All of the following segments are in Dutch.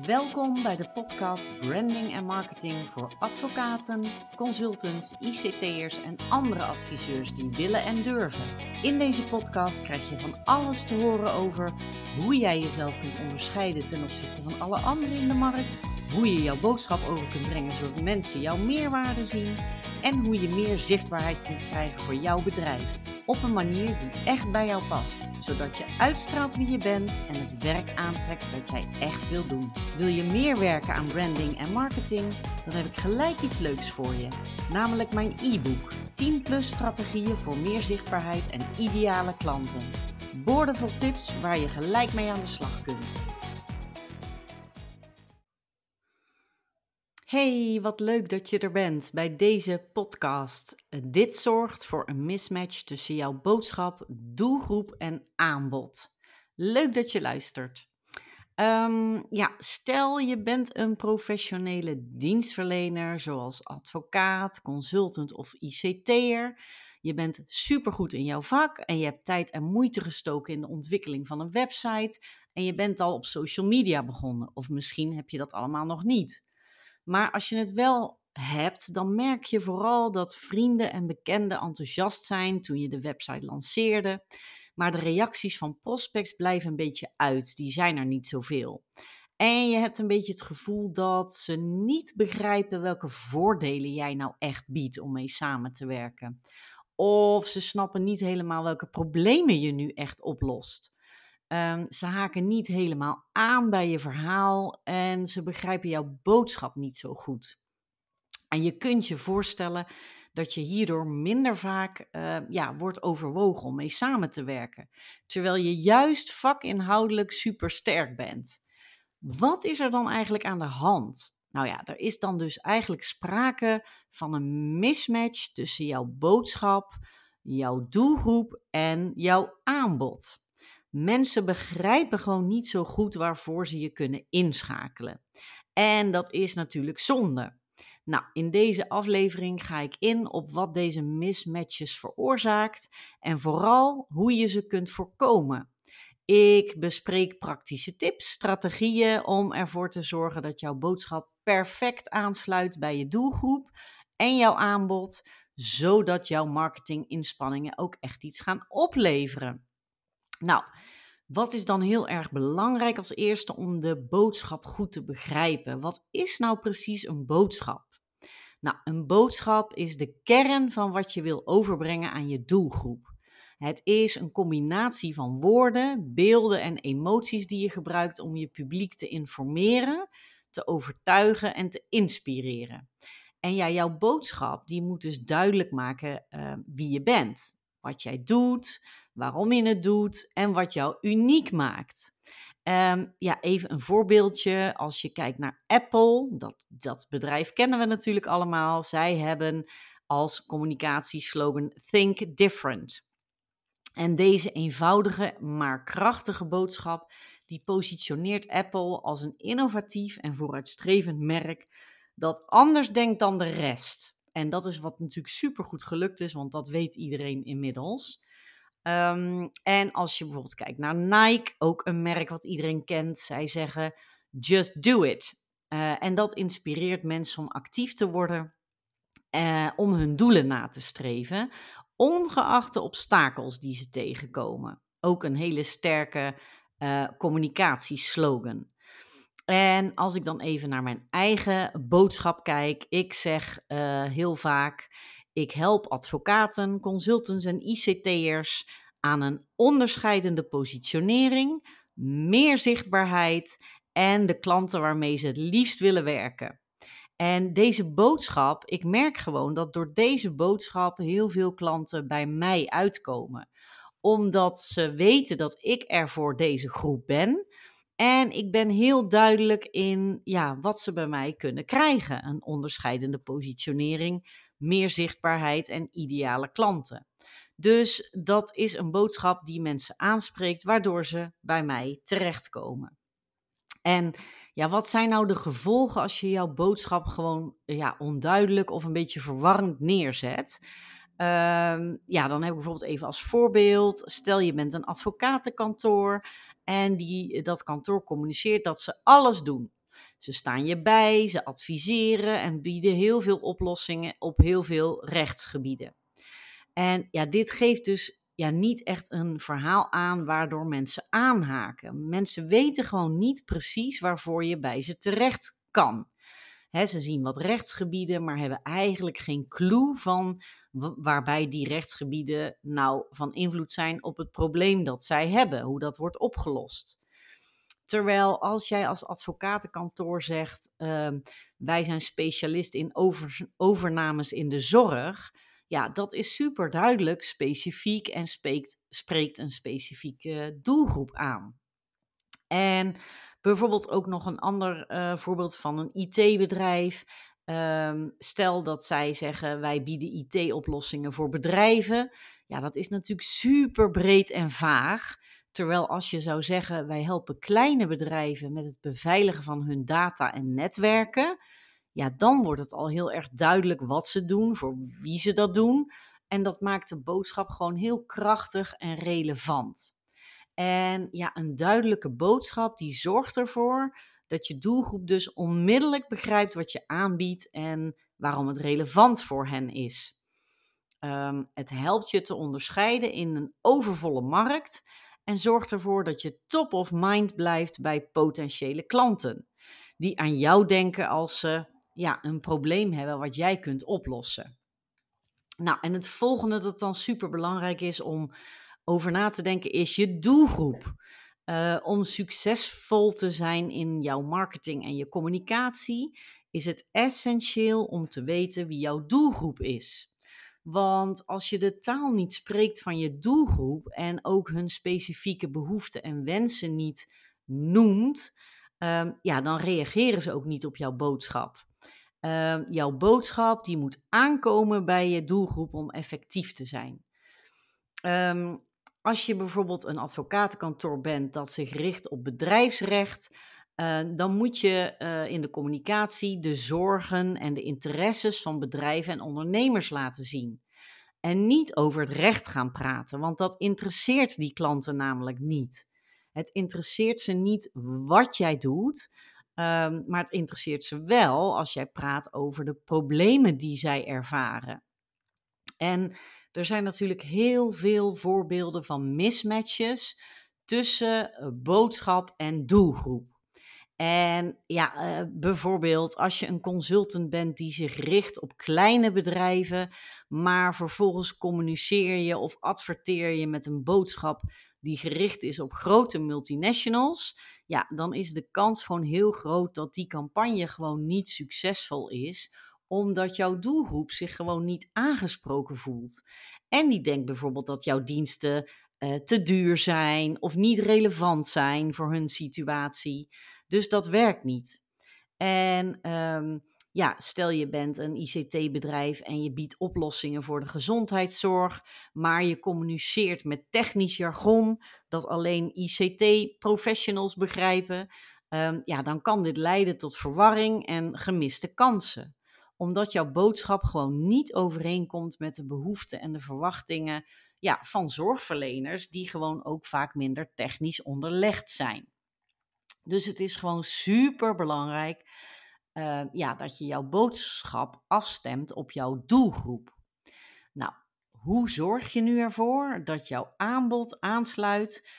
Welkom bij de podcast Branding en Marketing voor advocaten, consultants, ICT'ers en andere adviseurs die willen en durven. In deze podcast krijg je van alles te horen over hoe jij jezelf kunt onderscheiden ten opzichte van alle anderen in de markt, hoe je jouw boodschap over kunt brengen zodat mensen jouw meerwaarde zien en hoe je meer zichtbaarheid kunt krijgen voor jouw bedrijf. Op een manier die echt bij jou past, zodat je uitstraalt wie je bent en het werk aantrekt dat jij echt wil doen. Wil je meer werken aan branding en marketing? Dan heb ik gelijk iets leuks voor je, namelijk mijn e-book 10+ strategieën voor meer zichtbaarheid en ideale klanten. Boordevol tips waar je gelijk mee aan de slag kunt. Hey, wat leuk dat je er bent bij deze podcast. Dit zorgt voor een mismatch tussen jouw boodschap, doelgroep en aanbod. Leuk dat je luistert. Stel je bent een professionele dienstverlener zoals advocaat, consultant of ICT'er. Je bent supergoed in jouw vak en je hebt tijd en moeite gestoken in de ontwikkeling van een website. En je bent al op social media begonnen of misschien heb je dat allemaal nog niet. Maar als je het wel hebt, dan merk je vooral dat vrienden en bekenden enthousiast zijn toen je de website lanceerde. Maar de reacties van prospects blijven een beetje uit, die zijn er niet zoveel. En je hebt een beetje het gevoel dat ze niet begrijpen welke voordelen jij nou echt biedt om mee samen te werken. Of ze snappen niet helemaal welke problemen je nu echt oplost. Ze haken niet helemaal aan bij je verhaal en ze begrijpen jouw boodschap niet zo goed. En je kunt je voorstellen dat je hierdoor minder vaak wordt overwogen om mee samen te werken. Terwijl je juist vakinhoudelijk supersterk bent. Wat is er dan eigenlijk aan de hand? Nou ja, er is dan dus eigenlijk sprake van een mismatch tussen jouw boodschap, jouw doelgroep en jouw aanbod. Mensen begrijpen gewoon niet zo goed waarvoor ze je kunnen inschakelen. En dat is natuurlijk zonde. Nou, in deze aflevering ga ik in op wat deze mismatches veroorzaakt en vooral hoe je ze kunt voorkomen. Ik bespreek praktische tips, strategieën om ervoor te zorgen dat jouw boodschap perfect aansluit bij je doelgroep en jouw aanbod, zodat jouw marketinginspanningen ook echt iets gaan opleveren. Nou, wat is dan heel erg belangrijk als eerste om de boodschap goed te begrijpen? Wat is nou precies een boodschap? Nou, een boodschap is de kern van wat je wil overbrengen aan je doelgroep. Het is een combinatie van woorden, beelden en emoties die je gebruikt om je publiek te informeren, te overtuigen en te inspireren. En ja, jouw boodschap die moet dus duidelijk maken wie je bent, wat jij doet, waarom je het doet en wat jou uniek maakt. Even een voorbeeldje. Als je kijkt naar Apple, dat bedrijf kennen we natuurlijk allemaal. Zij hebben als communicatieslogan Think Different. En deze eenvoudige, maar krachtige boodschap, die positioneert Apple als een innovatief en vooruitstrevend merk dat anders denkt dan de rest. En dat is wat natuurlijk supergoed gelukt is, want dat weet iedereen inmiddels. En als je bijvoorbeeld kijkt naar Nike, ook een merk wat iedereen kent, zij zeggen just do it. En dat inspireert mensen om actief te worden, om hun doelen na te streven, ongeacht de obstakels die ze tegenkomen. Ook een hele sterke communicatieslogan. En als ik dan even naar mijn eigen boodschap kijk, ik zeg heel vaak, ik help advocaten, consultants en ICT'ers aan een onderscheidende positionering, meer zichtbaarheid en de klanten waarmee ze het liefst willen werken. En deze boodschap, ik merk gewoon dat door deze boodschap heel veel klanten bij mij uitkomen. Omdat ze weten dat ik er voor deze groep ben. En ik ben heel duidelijk in wat ze bij mij kunnen krijgen. Een onderscheidende positionering, meer zichtbaarheid en ideale klanten. Dus dat is een boodschap die mensen aanspreekt, waardoor ze bij mij terechtkomen. En wat zijn nou de gevolgen als je jouw boodschap gewoon onduidelijk of een beetje verwarrend neerzet? Dan heb ik bijvoorbeeld even als voorbeeld, stel je bent een advocatenkantoor en dat kantoor communiceert dat ze alles doen. Ze staan je bij, ze adviseren en bieden heel veel oplossingen op heel veel rechtsgebieden. En ja, dit geeft dus niet echt een verhaal aan waardoor mensen aanhaken. Mensen weten gewoon niet precies waarvoor je bij ze terecht kan. Ze zien wat rechtsgebieden, maar hebben eigenlijk geen clue van waarbij die rechtsgebieden nou van invloed zijn op het probleem dat zij hebben, hoe dat wordt opgelost. Terwijl als jij als advocatenkantoor zegt, wij zijn specialist in overnames in de zorg, ja, dat is super duidelijk, specifiek en spreekt een specifieke doelgroep aan. En bijvoorbeeld ook nog een ander voorbeeld van een IT-bedrijf. Stel dat zij zeggen, wij bieden IT-oplossingen voor bedrijven. Ja, dat is natuurlijk super breed en vaag. Terwijl als je zou zeggen, wij helpen kleine bedrijven met het beveiligen van hun data en netwerken. Ja, dan wordt het al heel erg duidelijk wat ze doen, voor wie ze dat doen. En dat maakt de boodschap gewoon heel krachtig en relevant. En ja, een duidelijke boodschap die zorgt ervoor dat je doelgroep dus onmiddellijk begrijpt wat je aanbiedt en waarom het relevant voor hen is. Het helpt je te onderscheiden in een overvolle markt en zorgt ervoor dat je top of mind blijft bij potentiële klanten. Die aan jou denken als ze een probleem hebben wat jij kunt oplossen. Nou, en het volgende dat dan super belangrijk is om over na te denken is je doelgroep. Om succesvol te zijn in jouw marketing en je communicatie is het essentieel om te weten wie jouw doelgroep is. Want als je de taal niet spreekt van je doelgroep en ook hun specifieke behoeften en wensen niet noemt, dan reageren ze ook niet op jouw boodschap. Jouw boodschap die moet aankomen bij je doelgroep om effectief te zijn. Als je bijvoorbeeld een advocatenkantoor bent dat zich richt op bedrijfsrecht, dan moet je in de communicatie de zorgen en de interesses van bedrijven en ondernemers laten zien. En niet over het recht gaan praten, want dat interesseert die klanten namelijk niet. Het interesseert ze niet wat jij doet, maar het interesseert ze wel als jij praat over de problemen die zij ervaren. En er zijn natuurlijk heel veel voorbeelden van mismatches tussen boodschap en doelgroep. En bijvoorbeeld als je een consultant bent die zich richt op kleine bedrijven, maar vervolgens communiceer je of adverteer je met een boodschap die gericht is op grote multinationals, ja, dan is de kans gewoon heel groot dat die campagne gewoon niet succesvol is, omdat jouw doelgroep zich gewoon niet aangesproken voelt. En die denkt bijvoorbeeld dat jouw diensten te duur zijn of niet relevant zijn voor hun situatie. Dus dat werkt niet. En stel je bent een ICT-bedrijf en je biedt oplossingen voor de gezondheidszorg, maar je communiceert met technisch jargon dat alleen ICT-professionals begrijpen, dan kan dit leiden tot verwarring en gemiste kansen. Omdat jouw boodschap gewoon niet overeenkomt met de behoeften en de verwachtingen van zorgverleners, die gewoon ook vaak minder technisch onderlegd zijn. Dus het is gewoon super belangrijk dat je jouw boodschap afstemt op jouw doelgroep. Nou, hoe zorg je nu ervoor dat jouw aanbod aansluit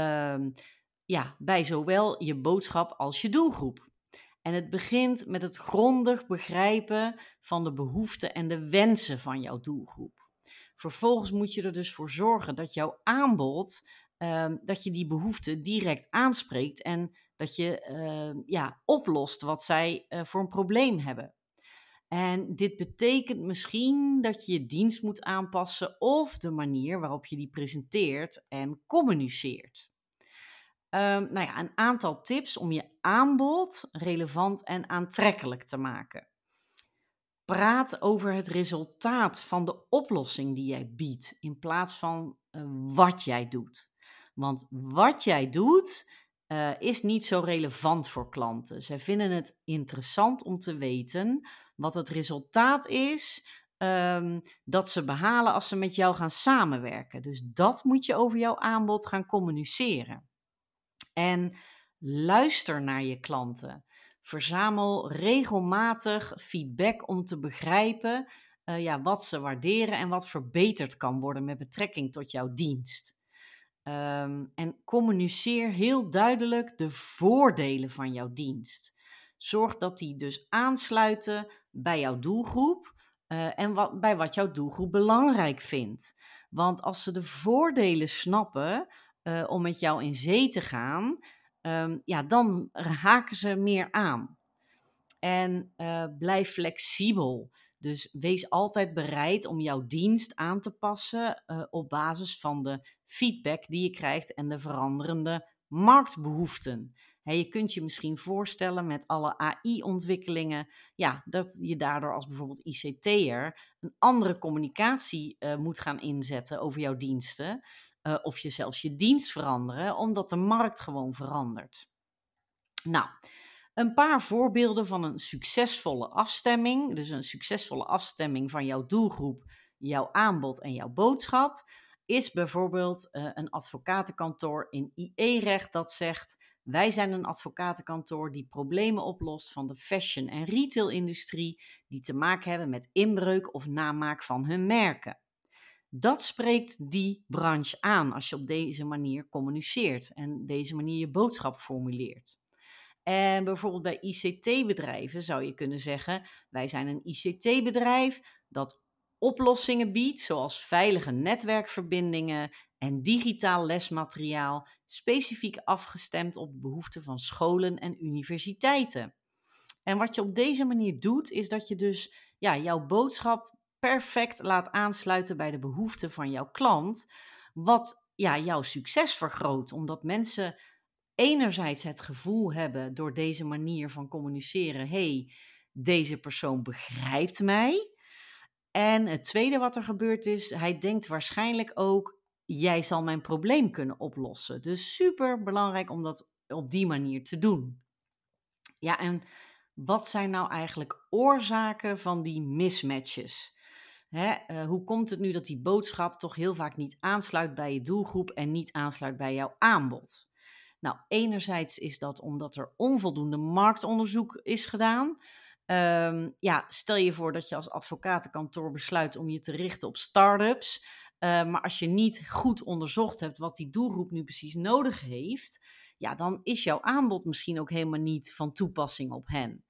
bij zowel je boodschap als je doelgroep? En het begint met het grondig begrijpen van de behoeften en de wensen van jouw doelgroep. Vervolgens moet je er dus voor zorgen dat jouw aanbod, dat je die behoeften direct aanspreekt en dat je oplost wat zij voor een probleem hebben. En dit betekent misschien dat je je dienst moet aanpassen of de manier waarop je die presenteert en communiceert. Een aantal tips om je aanbod relevant en aantrekkelijk te maken. Praat over het resultaat van de oplossing die jij biedt in plaats van wat jij doet. Want wat jij doet is niet zo relevant voor klanten. Zij vinden het interessant om te weten wat het resultaat is dat ze behalen als ze met jou gaan samenwerken. Dus dat moet je over jouw aanbod gaan communiceren. En luister naar je klanten. Verzamel regelmatig feedback om te begrijpen wat ze waarderen en wat verbeterd kan worden met betrekking tot jouw dienst. En communiceer heel duidelijk de voordelen van jouw dienst. Zorg dat die dus aansluiten bij jouw doelgroep en bij wat jouw doelgroep belangrijk vindt. Want als ze de voordelen snappen om met jou in zee te gaan, dan haken ze meer aan. En blijf flexibel. Dus wees altijd bereid om jouw dienst aan te passen op basis van de feedback die je krijgt en de veranderende marktbehoeften. Je kunt je misschien voorstellen met alle AI-ontwikkelingen, dat je daardoor als bijvoorbeeld ICT'er een andere communicatie moet gaan inzetten over jouw diensten. Of je zelfs je dienst veranderen, omdat de markt gewoon verandert. Nou, een paar voorbeelden van een succesvolle afstemming. Dus een succesvolle afstemming van jouw doelgroep, jouw aanbod en jouw boodschap. Is bijvoorbeeld een advocatenkantoor in IE-recht dat zegt: wij zijn een advocatenkantoor die problemen oplost van de fashion- en retailindustrie die te maken hebben met inbreuk of namaak van hun merken. Dat spreekt die branche aan als je op deze manier communiceert en deze manier je boodschap formuleert. En bijvoorbeeld bij ICT-bedrijven zou je kunnen zeggen: wij zijn een ICT-bedrijf dat oplossingen biedt, zoals veilige netwerkverbindingen en digitaal lesmateriaal, specifiek afgestemd op de behoeften van scholen en universiteiten. En wat je op deze manier doet, is dat je dus jouw boodschap perfect laat aansluiten bij de behoeften van jouw klant, wat jouw succes vergroot, omdat mensen enerzijds het gevoel hebben door deze manier van communiceren: hey, deze persoon begrijpt mij. En het tweede wat er gebeurt is, hij denkt waarschijnlijk ook: jij zal mijn probleem kunnen oplossen. Dus super belangrijk om dat op die manier te doen. Ja, en wat zijn nou eigenlijk oorzaken van die mismatches? Hoe komt het nu dat die boodschap toch heel vaak niet aansluit bij je doelgroep en niet aansluit bij jouw aanbod? Nou, enerzijds is dat omdat er onvoldoende marktonderzoek is gedaan. Stel je voor dat je als advocatenkantoor besluit om je te richten op start-ups. Maar als je niet goed onderzocht hebt wat die doelgroep nu precies nodig heeft, dan is jouw aanbod misschien ook helemaal niet van toepassing op hen.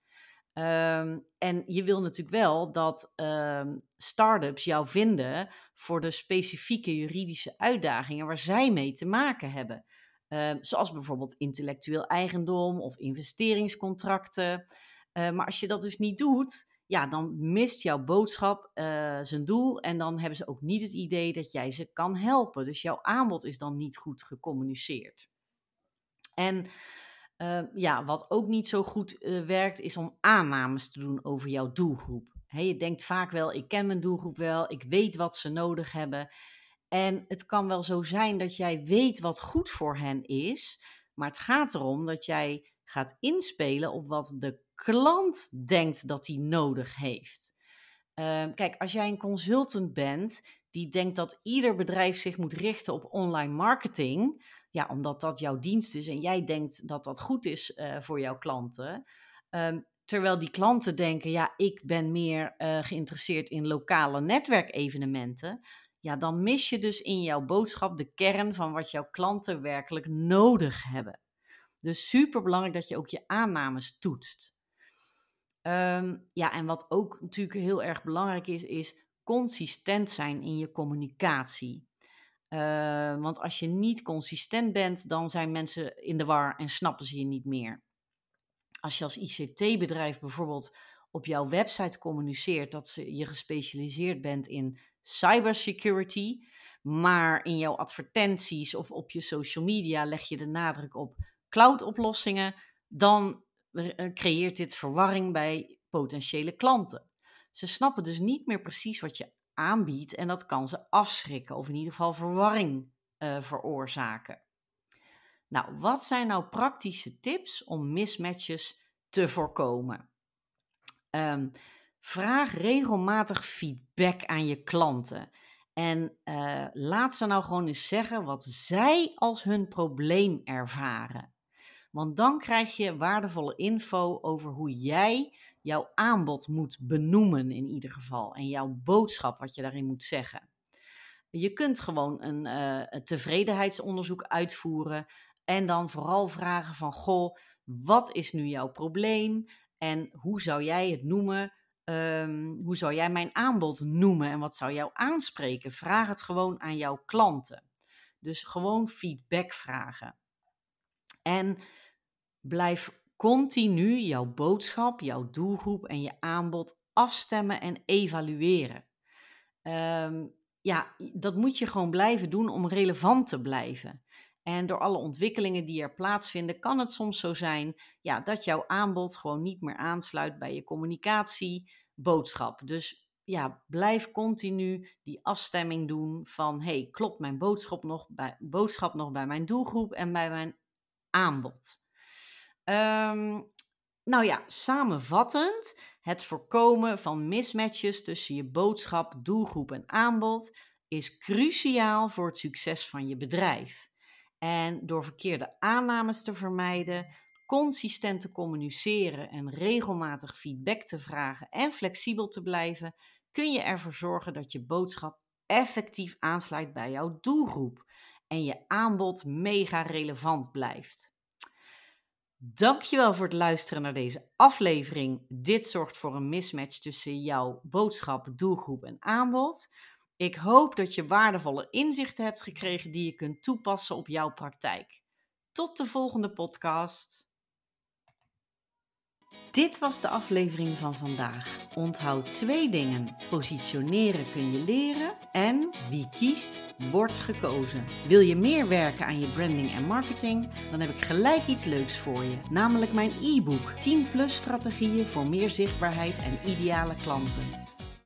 En je wil natuurlijk wel dat start-ups jou vinden voor de specifieke juridische uitdagingen waar zij mee te maken hebben. Zoals bijvoorbeeld intellectueel eigendom of investeringscontracten. Maar als je dat dus niet doet, dan mist jouw boodschap zijn doel en dan hebben ze ook niet het idee dat jij ze kan helpen. Dus jouw aanbod is dan niet goed gecommuniceerd. En wat ook niet zo goed werkt, is om aannames te doen over jouw doelgroep. Je denkt vaak wel: ik ken mijn doelgroep wel, ik weet wat ze nodig hebben. En het kan wel zo zijn dat jij weet wat goed voor hen is, maar het gaat erom dat jij gaat inspelen op wat de klant denkt dat hij nodig heeft. Kijk, als jij een consultant bent die denkt dat ieder bedrijf zich moet richten op online marketing, omdat dat jouw dienst is en jij denkt dat dat goed is voor jouw klanten, terwijl die klanten denken: ik ben meer geïnteresseerd in lokale netwerkevenementen, dan mis je dus in jouw boodschap de kern van wat jouw klanten werkelijk nodig hebben. Dus superbelangrijk dat je ook je aannames toetst. En wat ook natuurlijk heel erg belangrijk is consistent zijn in je communicatie. Want als je niet consistent bent, dan zijn mensen in de war en snappen ze je niet meer. Als je als ICT-bedrijf bijvoorbeeld op jouw website communiceert dat je gespecialiseerd bent in cybersecurity, maar in jouw advertenties of op je social media leg je de nadruk op cloud-oplossingen, dan creëert dit verwarring bij potentiële klanten. Ze snappen dus niet meer precies wat je aanbiedt en dat kan ze afschrikken of in ieder geval verwarring veroorzaken. Nou, wat zijn nou praktische tips om mismatches te voorkomen? Vraag regelmatig feedback aan je klanten. En laat ze nou gewoon eens zeggen wat zij als hun probleem ervaren. Want dan krijg je waardevolle info over hoe jij jouw aanbod moet benoemen in ieder geval. En jouw boodschap, wat je daarin moet zeggen. Je kunt gewoon een tevredenheidsonderzoek uitvoeren en dan vooral vragen van, goh, wat is nu jouw probleem en hoe zou jij het noemen? Hoe zou jij mijn aanbod noemen en wat zou jou aanspreken? Vraag het gewoon aan jouw klanten. Dus gewoon feedback vragen. En blijf continu jouw boodschap, jouw doelgroep en je aanbod afstemmen en evalueren. Dat moet je gewoon blijven doen om relevant te blijven. En door alle ontwikkelingen die er plaatsvinden, kan het soms zo zijn dat jouw aanbod gewoon niet meer aansluit bij je communicatieboodschap. Dus blijf continu die afstemming doen van, klopt mijn boodschap nog bij mijn doelgroep en bij mijn aanbod? Samenvattend, het voorkomen van mismatches tussen je boodschap, doelgroep en aanbod is cruciaal voor het succes van je bedrijf. En door verkeerde aannames te vermijden, consistent te communiceren en regelmatig feedback te vragen en flexibel te blijven, kun je ervoor zorgen dat je boodschap effectief aansluit bij jouw doelgroep en je aanbod mega relevant blijft. Dankjewel voor het luisteren naar deze aflevering. Dit zorgt voor een mismatch tussen jouw boodschap, doelgroep en aanbod. Ik hoop dat je waardevolle inzichten hebt gekregen die je kunt toepassen op jouw praktijk. Tot de volgende podcast. Dit was de aflevering van vandaag. Onthoud 2 dingen. Positioneren kun je leren en wie kiest, wordt gekozen. Wil je meer werken aan je branding en marketing? Dan heb ik gelijk iets leuks voor je. Namelijk mijn e-book 10+ strategieën voor meer zichtbaarheid en ideale klanten.